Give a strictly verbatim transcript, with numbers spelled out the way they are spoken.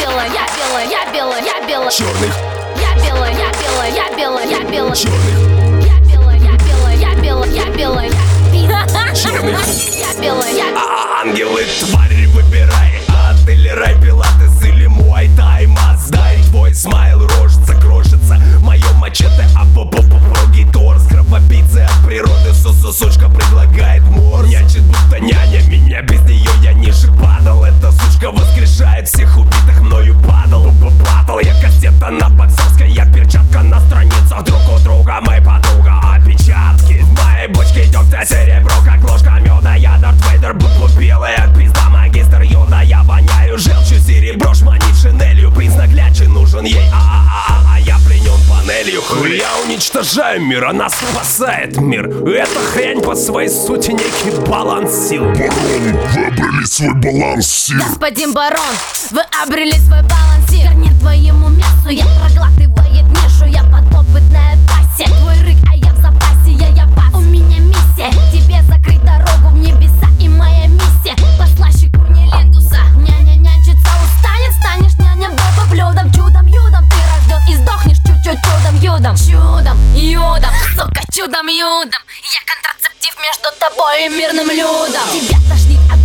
белая, я белая, я белая, я белая. Черных. Я белая, я белая, я белая, я белая. Черных. Я белая, я белая, я белая, я белая. Черных. Я белая, я А ангелы, твари, выбирай. Ад или рай, пилатес или муай-тай. Маздай, твой смайл рожица, крошится. Мое мачете, а по по по пругий торс. Кровопийцы от природы, су-су-сучка предлагает мор. Нячит будто няня, меня без нее я ниже падал. Эта сучка воскрешает всех убитых мною падал. Батл, я кассета на боксерской, я перчатка на страницах. Друг у друга, моя подруга, опечатки. В моей бочке дегтя серебро, как ложка меда. Я Дарт Вейдер, букву белая, пизда магистр Йода. Я воняю желчью, серебро шманит шинелью. Признак лячи нужен ей, а-а-а-а, а я пленен панелью. Я уничтожаю мир, она спасает мир. Эта хрень по своей сути некий баланс сил. Барон, вы обрели свой баланс сил. Господин барон, вы обрели свой балансир. Не твоему мясу, я проглатывает нишу. Я подопытная пассия. Твой рык, а я в запасе, я я пас. У меня миссия, тебе закрыть дорогу в небеса. И моя миссия, послаще кунилингуса. Няня нянчится, устанет, станешь няня Боба блюдом. Чудом, юдом ты рожден и сдохнешь чуть-чуть чудом, юдом. Чудом, юдом, сука, чудом, юдом. Я контрацептив между тобой и мирным людом. Тебя тошнит от